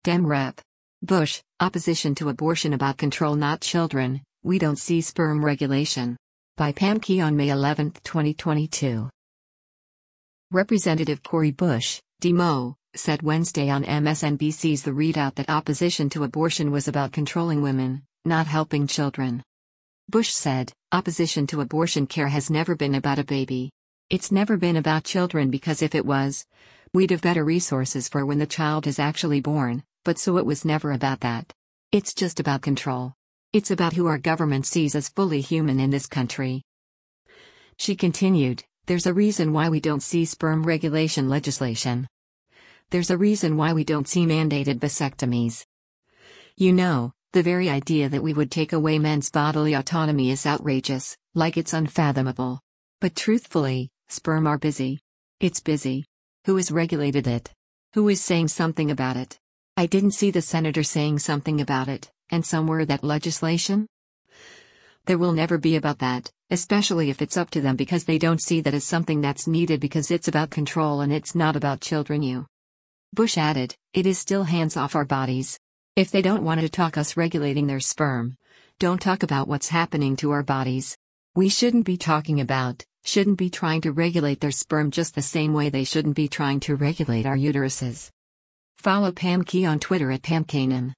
Dem Rep. Bush, opposition to abortion about control not children, we don't see sperm regulation. By Pam Key on May 11, 2022. Representative Cori Bush, Demo, said Wednesday on MSNBC's The Readout that opposition to abortion was about controlling women, not helping children. Bush said, opposition to abortion care has never been about a baby. It's never been about children because if it was, we'd have better resources for when the child is actually born, but so it was never about that. It's just about control. It's about who our government sees as fully human in this country. She continued, there's a reason why we don't see sperm regulation legislation. There's a reason why we don't see mandated vasectomies. You know, the very idea that we would take away men's bodily autonomy is outrageous, like it's unfathomable. But truthfully, sperm are busy. It's busy. Who has regulated it? Who is saying something about it? I didn't see the senator saying something about it, and somewhere that legislation? There will never be about that, especially if it's up to them because they don't see that as something that's needed because it's about control and it's not about children. Bush added, it is still hands off our bodies. If they don't want to talk us regulating their sperm, don't talk about what's happening to our bodies. We shouldn't be shouldn't be trying to regulate their sperm just the same way they shouldn't be trying to regulate our uteruses. Follow Pam Key on Twitter at PamKanan.